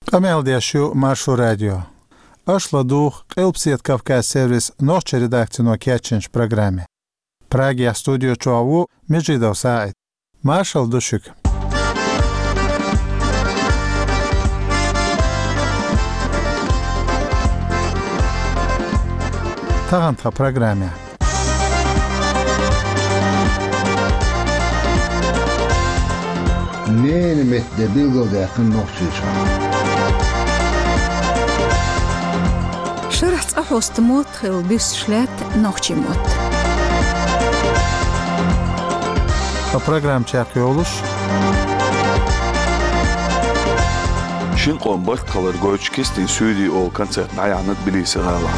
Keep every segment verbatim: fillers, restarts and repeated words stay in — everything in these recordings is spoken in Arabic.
Amel diashu Maršu radio. Ашла дух Qelpsiet Kavkaz servis noće redakcijno kjećenš programe. Pragija studio čovu Međidov Said. Maršal Dušuk. Tağantha programe. Nene mette bilgode yakın nohçuşa. شرحت أحوست موت خل بيس شلات نوخشي موت. A program çakı oluş. Şin qombart qalar goç kestin südi ol koncert nayanat bilisi qala.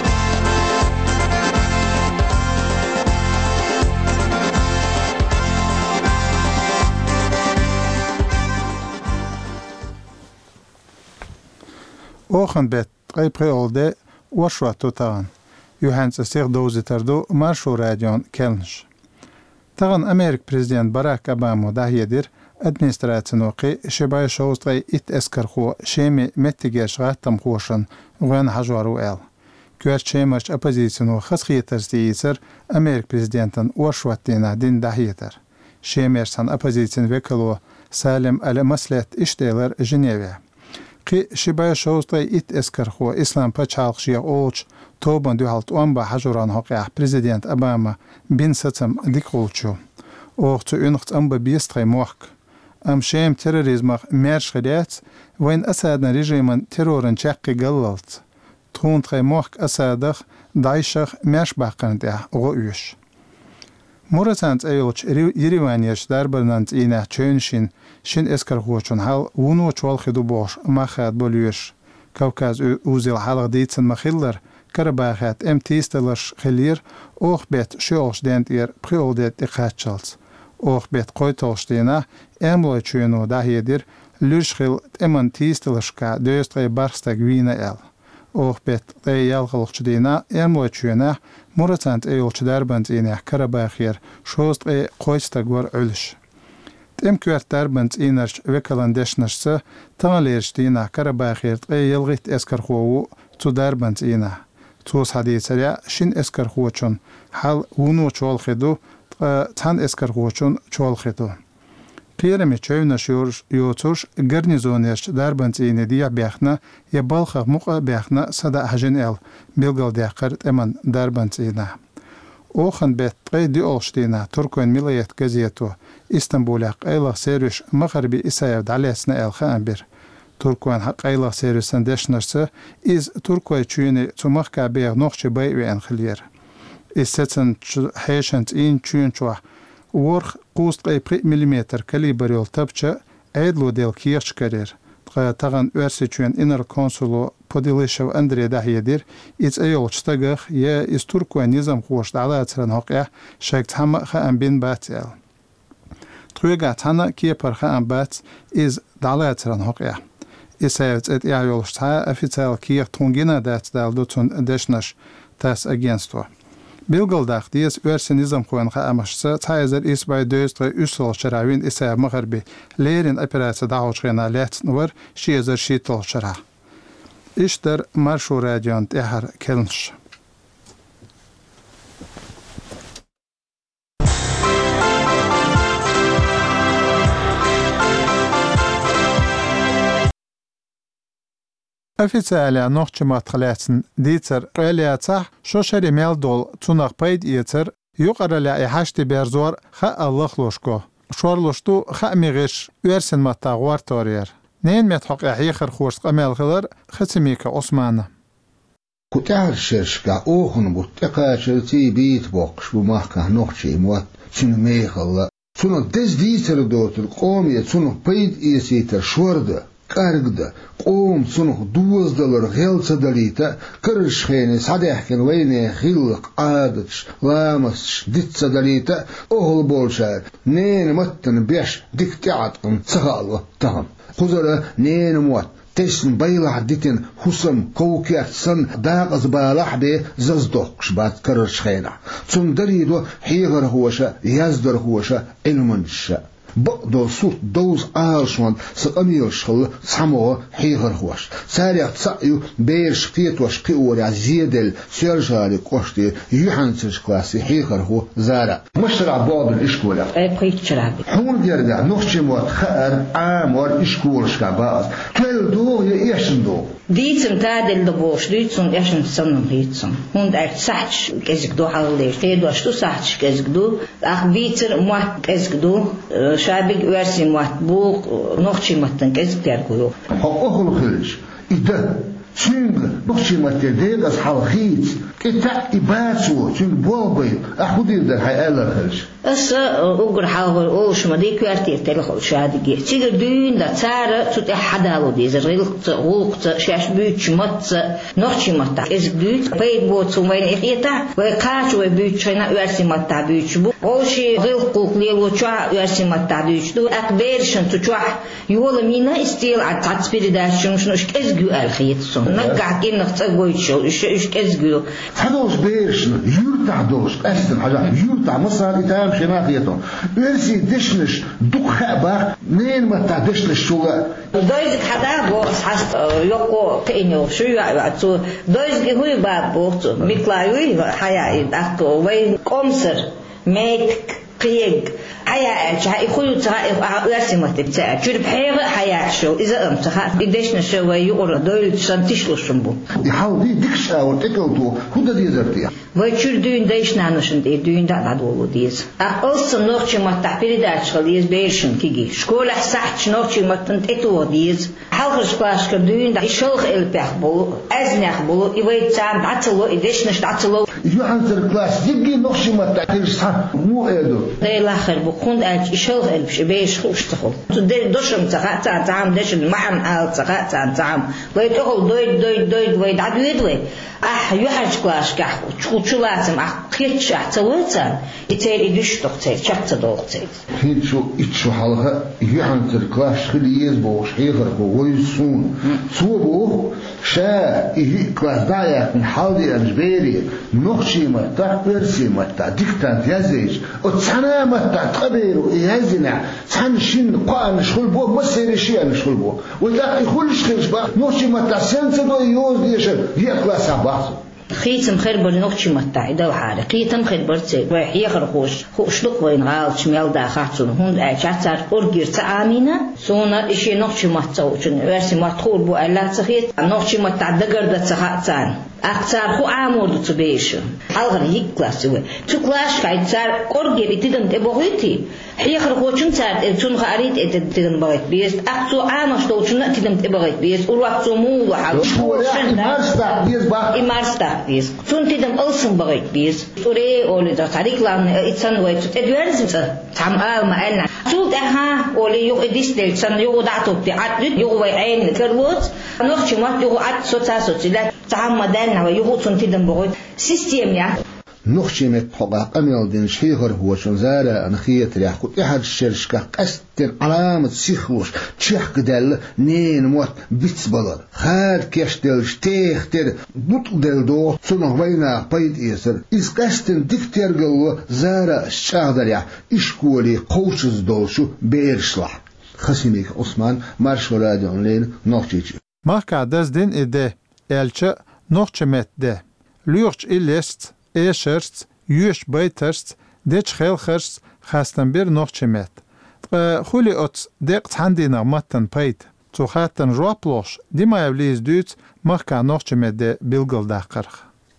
Ochen bet qaypri olde Oshwa tutan. Johans asir dozi tardo Maršu radion kelnish. Tagan Amerik prezident Barack Obama dahiyedir administratsiynoqi shibay showstay it eskarxo shemi mettigesh g'attam qo'shin g'an hajwaru el. Kwerchemach opozitsiyno xasxiyeterstiyser Amerik prezidentin Oshwa tina din dahiyeter. Shemersan opozitsin vekalo Salim al-Maslet işteler Jeneve. Ki shibay showstay it eskarxo islam pachalqshiya olch Toban duhalt oamba hajuran hoqah prezident Obama bin satsam dikolchu. Ochtsu uncht amba biestray moq. Am shem terrorizmach mersh khaliat wain asadna regimen terroren chaqqi gallalt. Trontre moq asadach daishach mersh baqanda o'ush. Muratant ayolch Yerevaniyash darbarnant ina chönshin shin eskarxochun hal uno cholxidu bosh maxad bolush. Kavkaz uzil halq ditsen makhillar Karabachat em tistelers gelir och bet sjølsdent er prøvdet dikkatchals. Och bet koitolstina emlochuno dahidir lushil eman tistelerska döstre barstag vina el. Och bet de yalgılçdina emlochuna muratant eyolch darbant ina Karabachir shostre koistag var ölüş. Tem kvert darbant inarch vekalandeshnashsa tanlerstina Karabachir de yalgit eskarxovu tu darbant ina. توس حديثة شين اسكر خوچون حال ونو چول خدو تان اسكر خوچون چول خدو قيرمي چوينش يوتوش garnizoners darbant ine dia bexna ya balxa muqa bexna sada hajin el bilgal daqart eman darbant ina oxan bet qeydi olshtina turkon milayet gazeto İstanbul'a qayla serish magharbi isayev dalesna el khanbir Turkwan haqayla servisen deşnarsa iz Turkwa çüyeni çumakka beğ noqçı bay ve enxiliyer. İstetsen heşent in çüyün çuah. Worx qust qeypri milimetre kaliber yol tapça aydlo del kiyach karer. Tağan örse çüyen inner konsulu Podilishev Andrey dahiyedir. İz ayol çtagaq ya iz Turkwa nizam xoş dalatsran haqya şakt hama xan bin batel. Truga tana kiyapar xan bat iz dalatsran haqya. Isavets et ayolsta official kier tongina dat daldutun deshnash tas agentstvo. Bilgaldaq dies örsenizam qo'an qamashsa tayzer is by döstre usol sharavin isav magharbi lerin operatsiya da'ochgina latnur shizer shitol shara. İşler Maršu radion tehar kelnish. Официаля нохчы матхалятсын дитер релиацах шошери мелдол цунах пайд иетер юқараля ихашти берзор ха Аллах лошко. Шорлошту ха мигеш уерсен матагуар торьер. Нен метхоқ ихихер хурск амелхилар хатимика Османа. Кутар шершка охун буттека шерти бит бокш бумахка нохчы имуат чын мейхалла. Цуно дез дитер дотер қомия цуно пайд иеситер шорда. Kargda, qoom sunuq duwazdalar ghelsa dalita, kirshkhene sadehken weyne khilq aadach, lamas ditsa dalita, ohl bolshar, nene mattan besh diktiatqan sahalwa taham. Khuzara nene muat, tesn baylah ditin husam kawkiatsan daqaz balah be zazdoksh bat kirshkhena. Tsundarido higar huwasha, yazdar huwasha ilmansha. بقدر صوت دوز آلشوان سقميل شخل سموه حيغر خوش ساريخ تسعيو بيرش قيت وش قيوري زيدل سيرجالي قوشتي يوحنسش كلاسي حيغر هو زارع مشرع باب الإشكولة أي بقيت شرابي حول جرجع نخشي موت خير عامور إشكول شكاباز كل دو يأشن دو ديتم تادل دبوش ديتم يأشن سنم هيتم هند أرت سحش كزك دو حالي تيدو أشتو سحش كزك دو أخ بيتر موت كزك دو شابك ورسي موت بوق نخشي متن كزك تيركو حقوق الخلش إذا çünkü nokçimatte değil az halkiyet kita ibasu çünkü bol bey ahudir der hayallar hırış asa ugur halvar oluşma değil kvartiyer telefon şadige çiğir düğünde çare tut hadalı diye rilqt hulqt şaş büyük matsa nokçimatta ez büyük pey bu tsumayın ihita ve kaç ve büyük çayna versimatta büyük bu o şey rilquk leloça versimatta büyük du akberşin tuçah yolu mina istil at tatbirida şunu şunu ez güel khiyet نقع كأنك تقول شو إيش إيش كذبوا هذوش بيرشن يرتع دوش أحسن حاجة يرتع مصر إتام شناخيتهم ورسي دشنش دق خبر نين ما تعدشنش شو دويزك حدا بوس حست يقو كأنه شو يعطوا دويزك هو باب بوس مكلاوي حياة أكو وين كمسر ميك قيق حياة شيء يخلو ترى رسمة بتاع شو بحيرة حياة شو إذا أنت خا بديشنا شو ويقول دول سنتيش لشنبو يحاول دي دكش أو تكلتو هو ده ديزرتيا ويشور دين ديشنا نشند دين ده عدولو ديز أصلا نوخش ما تعبير ده شغليز بيرشن كيجي شكول حسحت نوخش ما تنتقو ديز حلقش باش كدين ده يشلخ البحبو أزنخ بلو يبي تام عتلو يديشنا عتلو يوحنسر كلاس يجي نوخش ما تعبير صح مو هذا ده الآخر بكون أج يشلخ البش بيش خوش تخل تدير دوشم تقعت عن تعم دش المعم على تقعت عن تعم ويتقول دويد دويد دويد ويد عدويد وي أح يحج كلاش كح شو لازم أح قيتش أحتويتان يتير يدش تقتير شقت دوقتير هيد شو إتشو حلقة يحنسر كلاش خليز بوش حيغر بويسون سو بو شا إيه كلاس دايا من حالي أجبيري نخشي متى برسي متى ديكتان يزيج وتسانا متى تقبيرو يهزنا تسان شين قاء نشغل بو مسيري شيء نشغل بو وإذا يخلش خيش با نخشي متى سنسدو يوز ديشن هي كلاس عباسو خيتم خربر نوكشي متاع دو حالة خيتم خربر تي وحي خرخوش خوشلق وين غال شمال دا خاطون هون اجاتار اورغير تعامينا سونا اشي نوكشي متاع وشن ورسي مدخول بو الا تخيت نوكشي متاع دغر دا تخاتان أكثر هو عامود تبيش حلقة هيك كلاس هو تو كلاس كاي صار أورجي بتدم تبغيتي هي خرجوشن صار تون خاريت تدم بغيت بيس أكثر عامش تو شن تدم تبغيت بيس وروح مو وحلو إمارستا بيس با إمارستا بيس تون تدم ألسن بغيت بيس توري أولي ده تاريخ لان إتسان ويت تدويرز تام آل ما أنا شو ده ها أولي يو إديس ده تسان يو دعتو بتعد يو وعين كروت نوخش ما يو عد سوتا سوتلا تام مدن ويهوتون تدم بغيت سيستم يا نخشي مت حقا أميل دين شيخر هو شنزارة أنخية ريح كل أحد الشرشكة قستن علامة سيخوش تشيح قدال نين موت بيتس بلر خاد كيش دل شتيخ تر بطل دل دو سنه بينا بيد إيسر إز قستن دكتير قلو زارة الشاغدر يح إشكولي قوشز دولشو بيرشلح خسيميك عثمان مارش ورادي أونلين نوخشيجي ماكا داز دين إده elçi nohçemetde lüğç illest eşerst yüş bayterst deç xelxerst xastan bir nohçemet xuli ot deqt handina mattan payt tuxatan roaploş dimayevliz düt maka nohçemede bilgildaqarx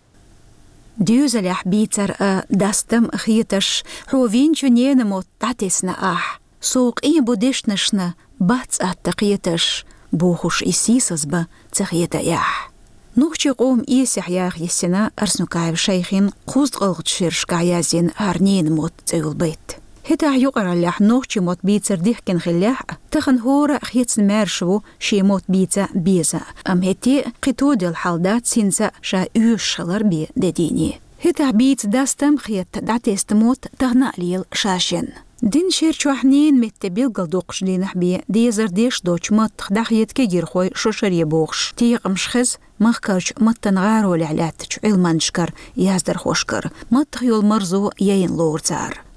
ديوزل بيتر داستم خيتش حوفين جنين مو تعتسنا أح سوق إيه بودشنشنا باتس أتقيتش بوخش إسيسز با تخيتا يح نوخشي قوم إيسح ياخ يسنا أرسنوكايف شيخين قوزد قلغت شيرش كعيازين هارنين موت تيول بيت هتا يقرا لح نوخشي موت بيتر ديحكن خلاح تخن هورا خيتسن مارشو شي موت بيتا بيزا أم هتي قيتود الحالدات سينزا شا يوش شلر بي دديني هتا بيت داستم خيت دعتيست موت تغنى ليل شاشن دين شيرشو حنين متبيل قلدوقش دين حبي ديزر ديش دوش مت داخيت كيجير خوي شوشر يبوخش تيق مشخز مخكرش متنغارو لعلاتش علمان شكر يازدر خوشكر متخيول مرزو يين لورزار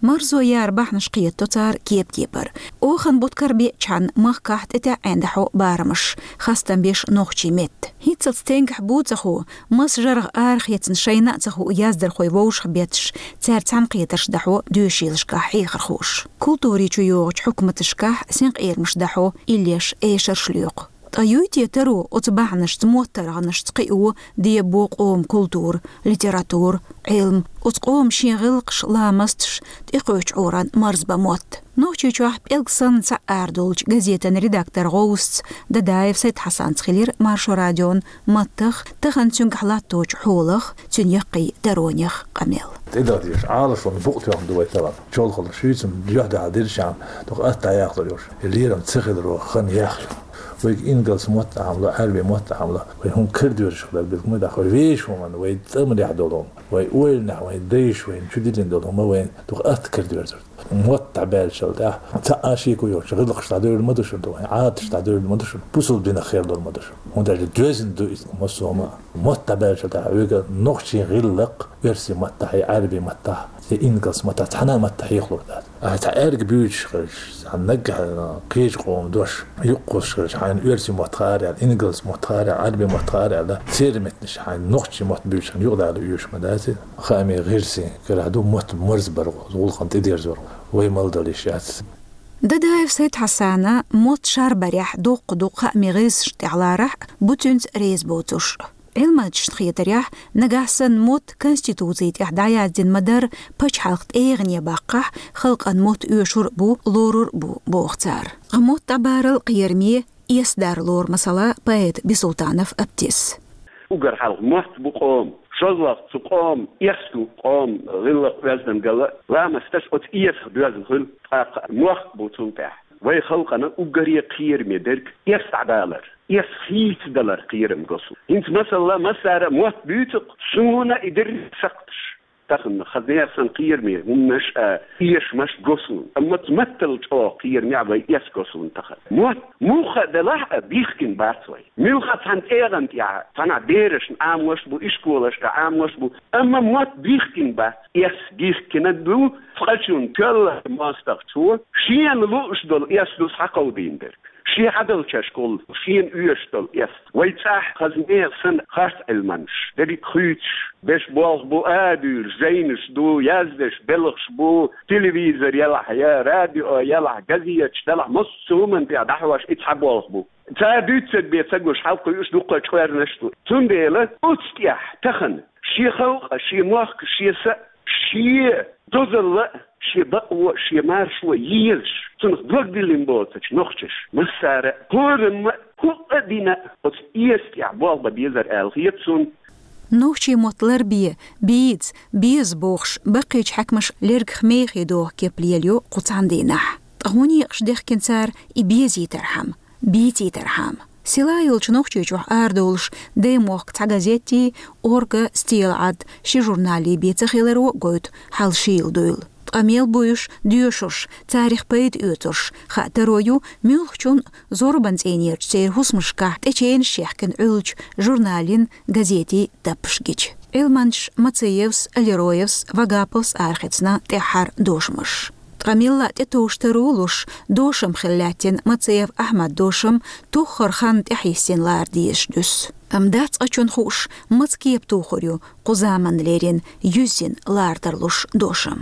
مرزو ياربح نشقية توتار كيب كيبر اوخن بوتكر بي چان مخكحت اتا عندحو بارمش خاستن بيش نوخشي مت هيتسل ستنجح بوتخو مسجر آرخ يتن شينا تخو يازدر خوي ووش بيتش تار تنقيتش دحو دوشيلش كاح ايخر خوش كولتوري چو يوغج حكمتش كاح سنق اير مش دحو إليش ايشر شليوق أيوتي ترو أتبعنش تموتر عنش تقيو دي بوق أوم كولتور ليتراتور علم أتقوم شي غلقش لامستش تقوش عوران مرز بموت نوشي چوح بإلقصن سأردولج غزيتن ريداكتر غوست دادايف سيد حسان تخيلير مارشو راديون مطخ تخن تنقح لاتوش حولخ تنيقي درونيخ قميل تقدر ديش عالش ونبوقت يوم دوي طبعا شول خلص شويتم جهد عدير شام دوق أتا ياخدر يوش اللي يرم تسخدر وخن ياخدر ويك إنجلس موت عمله عربي موت عمله ويهم كردور شغل بالكم ده خويش ومن ويتم يحضرون ويقول نحو ويديش وين شو دين دولهم وين تقأت كردور موت تعبال شغل ده تأشي كويو شغل قش تعدور المدرسة ده عاد تعدور المدرسة بوصل بين خير دول المدرسة هون ده الجوزن دو مسوما موت تعبال شغل ده ويك نقشي غلق يرسي متحي عربي متح إنجلس متح تحنا متح يخلق ده تعارك بيوش خش هننجح قيش قوم دوش يقص خش عن يرسي متخارع إنجلس متخارع عربي متخارع ده سير متنش عن نقشي مت بيوش يقدر على يوش مداتي خامي غيرسي كلا عدو مت مرز برغو زول قنت يدير زور وي مالدليشات دادايف سيد حسانة موت شار بريح دوق دوق خامي غيس شتعلارح بوتونز ريز بوتوش علما تشتخيتريح نجاحسن موت كونستيتوزيت يحدايا دين مدر باش حلقت ايغنيا باقح خلق ان موت يشور بو لورور بو بو اختار غموت تبارل قيرمي يسدار لور مسألة بايد بسلطانف ابتس وقر حلق موت بقوم شزلق تقوم يسلو قوم غلق وزن قلق لا مستشقت إيس دوزن خل موت بوتون تاح وي خلقنا وقرية قيرمي درك يستعدالر يسخيت دلار قيرم قصو انت مثلا مسارة موت بيوتق سنونا إدري سقطش تخن خذيها سن قيرمي همش إيش مش قصو أما تمثل جو قيرمي عبا إيش قصو انتخل موت موخة دلاح بيخكين باتوي موخة تان إيغانت يا تانا ديرش عام وشبو إشكولش عام وشبو أما موت بيخكين بات إيش بيخكين دو فقشون كل ماستقتو شيان لوش دول إيش دوس حقو بيندر شي عدل تشكل شين يشتل يس ويتاح خزنير سن خاص المنش دري خيتش باش بوغ بو ادور زينش دو يازدش بلغش بو تلفزيون يلا يا راديو يلا جزية تشتلع مصومن بيا دحوش اتحبوغ بو تا دوتسد بيتسجوش حلقو يش دوقة شوير نشتو تنديلة اتستيح تخن شي خوق شي موخ شي سا شي دوزل شي بقوة شي مارشوة ييلش تنخ دوك دي لنبوتش نخشش مسارة كورم كوقدنا وت إيستيع بوغ بيزر آلغيتسون نوشي مطلر بيه بيتس بيز بوخش بقيج حكمش لرق خميخي دوغ كيبليليو قطعن دينح تغوني قشديخ كنسار إبيزي ترحم بيتي ترحم سلايلش نوخشي جوح آردولش دي موخ تغازيتي أورغا ستيل عد شي جورنالي بيتخيلرو قويت حال شيل دويل أميل بويش ديوشوش تاريخ بيد اوتوش خاطرويو ميلخشون زوربان تينير تسير هسمشكا تيشين شيحكن علج جورنالين غازيتي تابشجيج إلمانش ماتسييفس اليرويفس وغابلس آرخيتسنا تحر دوشمش تغميلا تتوشترولوش دوشم خلاتين ماتسييف أحمد دوشم توخر خان تحيسين لارديش دوس أمدات أچون خوش ماتكيب توخريو قزامن ليرين يوزين لاردرلوش دوشم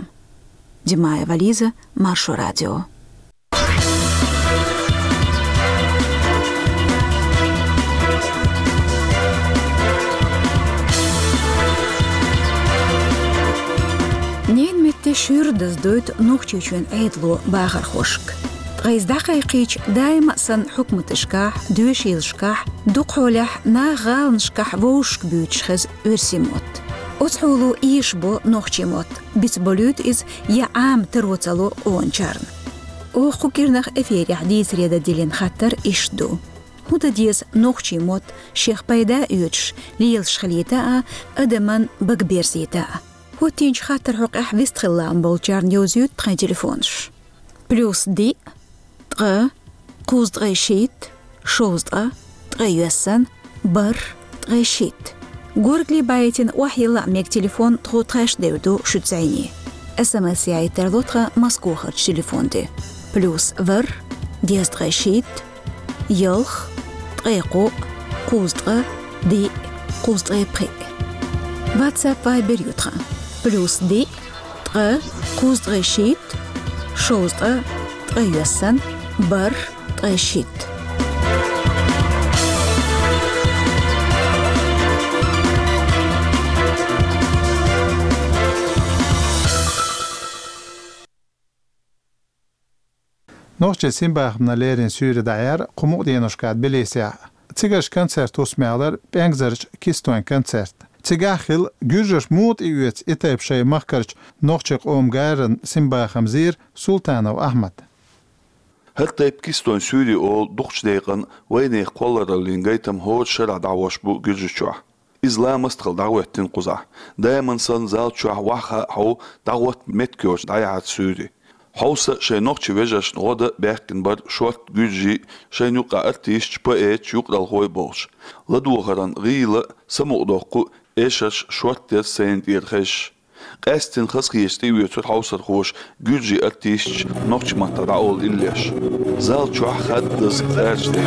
Димая Вализа, Маршо Радио. Нен метте шүрдіз дөйт нұқчучын әйдлу бағыр қошк. Ғайздақай қич дайма сан хукмытышках, дөшелшках, дуқолях на ғалншках вошк бүйчхіз өрсимот. أتحولو إيشبو نوخشيموت بيتبوليوت إز يعام تروتالو أونشارن أو خوكيرنخ إفيري حديث ريادة ديلين خطر إشدو هودا ديز نوخشيموت شيخ بايدا يوتش ليلش خليتا أدمان بقبيرسيتا هو تينش خطر حق أحفيست خلان بولشارن يوزيوت تخي تليفونش بلوس دي تغا قوز تغي شيت شوز تغا تغي يوسن بر تغي شيت غورغلي بايتين وحيلا ميك تليفون تخو تخاش ديودو شو تزعيني اس ام اس يا تردوتها مسكوخة تليفون دي بلوس فر ديز تغشيت يلخ تغيقو قوزدغ دي قوزدغ بخي واتساب فايبر يوتخا بلوس دي تغ قوزدغ شيت شوزدغ تغ يسن بر تغ شيت Nog Simbachna lerin syre daer, komod enoskad belesja. Tsigash koncert osmealar, bengzarch kistoen koncert. Tsigachil gürjers moed iuets itepshay makkarch nogchek om garen Simbacham zir Sultanov Ahmad. هالتايب كيستون سوري أو دخش ديقن ويني قولر اللي نجيتم هو شرع دعوش بو جرجشوح إسلام استقل دعوة تنقزع دائما سن زال شوح وحا هو دعوة متكوش دعيات سوري حوصة شي نوخشي ويجاش نغودا بيحكن بار شورت جرجي شي نوقع ارتيش بأيش يقرأ الهوي بوش لدوغران غيلة سموقدوكو إيشاش شورت تير سين ديرخش قاستن خسقيش تيوية تور حوصر خوش جرجي ارتيش نوخشي مطا دعول إليش زال شوح خد دز ارش دي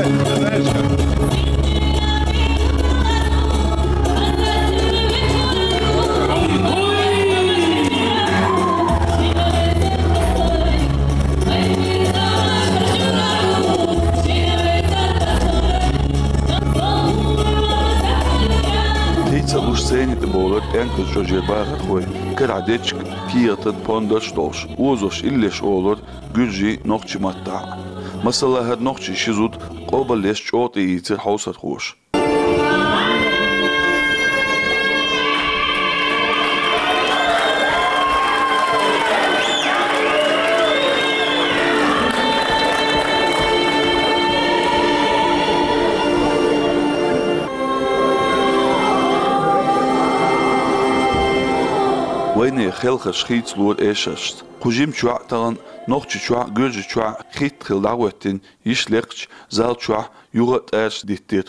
Сцене болот энкл жожер багат хой крадечк киятын пондош дош узош иллеш олор гүржи нохчиматта масала хад нохчи шизут qoballеш чот иитер хаусат хош ويني خلق شخيت لور إيشست خجيم شوع تغن نوخش شوع جرج شوع خيت خل دعوتين يشلقش زال شوع يغت إيش ديتير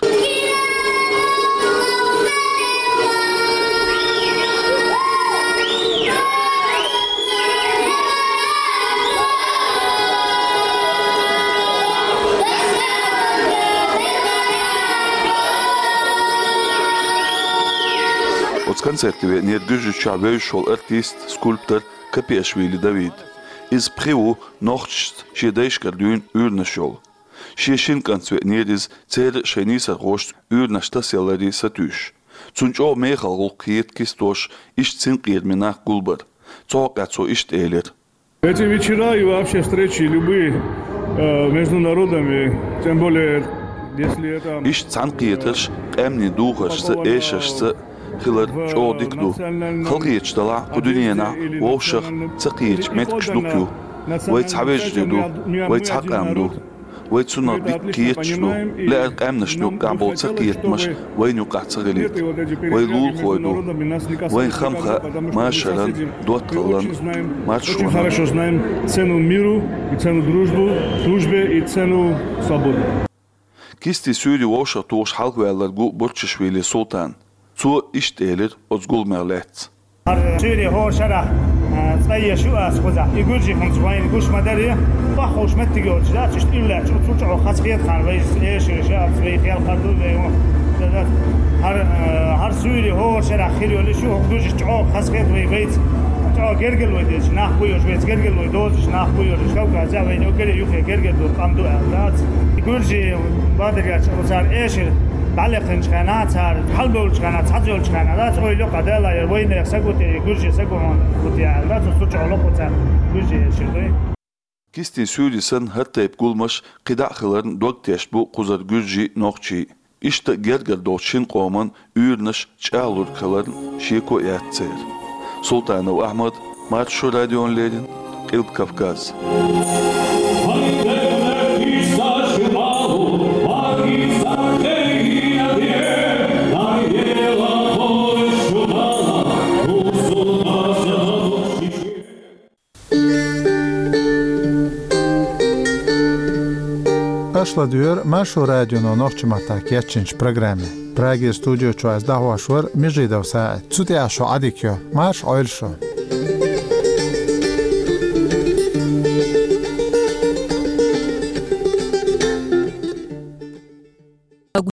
Концертиве нет гюжича вейшол артист, скульптор Капешвили Давид. Из приву нохчт шедейшка дюн урнашол. Шешин концерт нет из цер шениса рош урнашта селари сатюш. Цунчо мехал лукиет кистош иш цинкиет минах гулбар. Цокацо иш тейлер. Эти вечера и вообще встречи любые э, между народами, тем более если это... Иш цанкиеташ, эмни духашса, эшашса, خلر جو ديكدو خلقيتش طلع قدنينا ووشخ تقيتش متكش دوكيو ويتس حبيج دو ويتس حق امدو ويتس سنة بيكيتشنو لا قامنشنو قابل تقيت مش وين يقع تغليت ويلول خويدو وين خمخة ما شرن دوت قلن ما تشونا хорошо знаем цену миру и цену дружбу дружбе и цену свободы كيستي سوري ووشخ توش حلق ويالرقو برتششويلي سلطان Zu ist eler aus Gulmerletz. Syrien hoor shara zwei Schuas khoza igurji khum zwain gush madari ba khosh met tigod da tsh illa tsh tsh khas khiyat khan weis esh shab zwei khiyal qadu ve da har har Syrien hoor shara khiri wala shu gush tsh khas khiyat ve weis tsh gergel we des nach bu yosh weis gergel we doz nach bu yosh shau ka za ve no kere yukh gergel do qamdu alat igurji badriya tsh esh بالخنش خنات هر حل بولش خنات حجولش خنات اويلو قدالا وين يسقوتي جوجي سقون قوتي على تصوت على قوتا جوجي شدوي كيستي سوري سن حتى يقولمش قدا خلرن دوكتيش بو قزر جوجي نوخشي işte gerger doçin qoman ürnüş çağlur kılırn şiko yatser Sultanov Ahmad Marşo Radyonlerin Qilb Kafkaz Aşla diyor, Marşo Radyonun Nohçumatak yetçinç programı. Pragi studio çoğaz dahvaşvar, mijidov saat. Cuti aşo adikyo, marş oylşo.